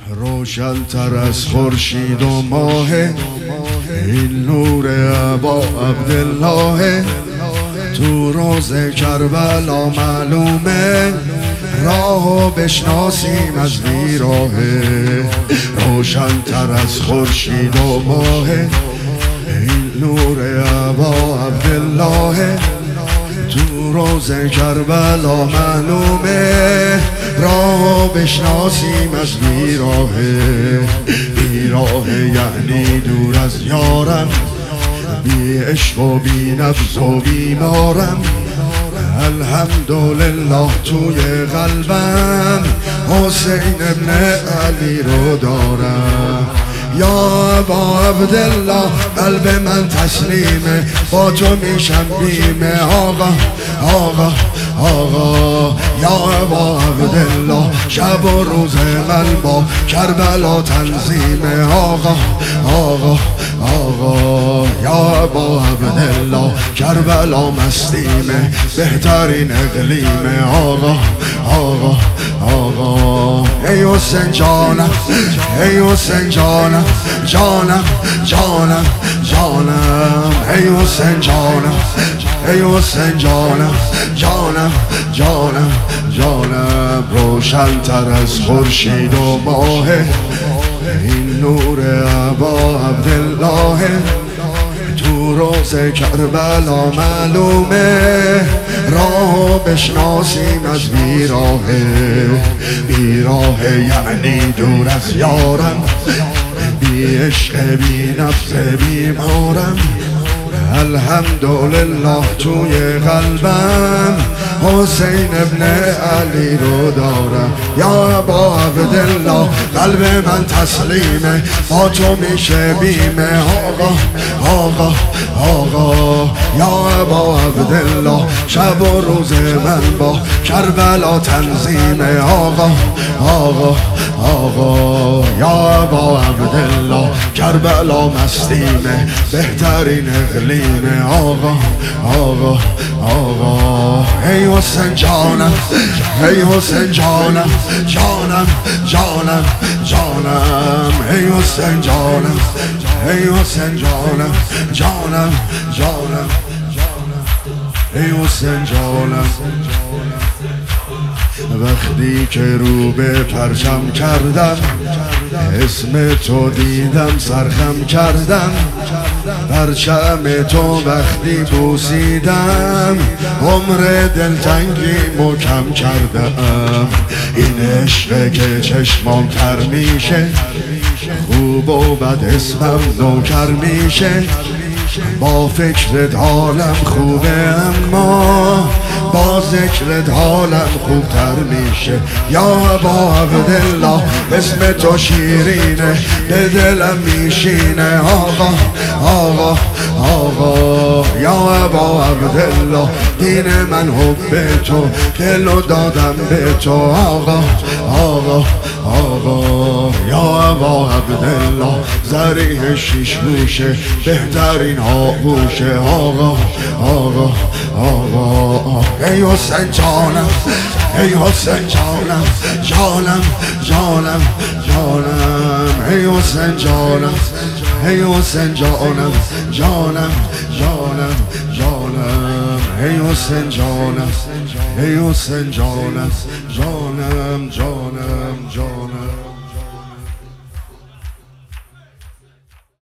روشن‌تر از خورشید و ماه، این نور ابا عبدالله. تو روز کربلا معلومه، راهو بشناسیم از بیراهه. روشن‌تر از خورشید و ماه، این نور ابا عبدالله. تو روز کربلا معلومه، راهو بشناسیم از بیراهه. بیراهه یعنی دور از یارم، بی عشق و بی نبض و بیمارم. الحمدلله توی قلبم حسین ابن علی رو دارم. یا ابا عبدالله قلب من تسلیمه، با تو میشم بیمه. آقا آقا آقا یا ابا عبدالله، شب و روز من با کربلا تنظیمه. آقا آقا آقا یا ابا عبدالله، کربلا مستیمه، بهترین اقلیمه. آقا آقا آقا ای حسین جانم، ای حسین جانم، جانم جانم جانم. ای حسین جانم، ای حسین جانم، جانم جانم جانم. روشن‌تر از خورشید و ماه، این نور ابا عبدالله. تو روز کربلا معلومه، راهو بشناسیم از بیراهه. بیراهه یعنی دور از یارم، بی عشق بی نبض بیمارم. الحمدلله توی قلبم حسین ابن علی رو دارم. یا ابا عبدالله قلب من تسلیمه، با تو میشه بیمه. آقا آقا آقا یا ابا عبدالله، شب و روز من با کربلا تنظیمه. آقا آقا آقا یا ابا عبدالله، کربلا مستیمه، بهترین اقلیمه. آقا آقا آقا ای حسین جانم، ای حسین جانم، جانم جانم جانم. ای حسین جانم، ای حسین جانم، جانم جانم جانم. ای حسین جانم، وقتی که رو به پرچم کردم، اسم تو دیدم سرخم کردم. پرچم تو وقتی بوسیدم، عمر دلتنگی مکم کردم. این عشق که چشمام تر میشه، خوب و بد اسمم نوکر میشه. با فکرت حالم خوبه، اما با ذکرت حالم خوبتر میشه. یا ابا عبدالله اسم تو شیرینه، به دلم میشینه. آقا آقا آقا یا ابا عبدالله، دین من حب تو، دلو دادم به تو. آقا آقا آقا یا ابا عبدالله، زریح شیش گوشه، بهترین آغوشه. آقا آقا آقا ای حسین جانم، ای حسین جانم، جانم جانم جانم. ای حسین جانم، ای حسین جانم، جانم جانم جانم. ای حسین جانم، ای حسین جانم، جانم جانم جانم.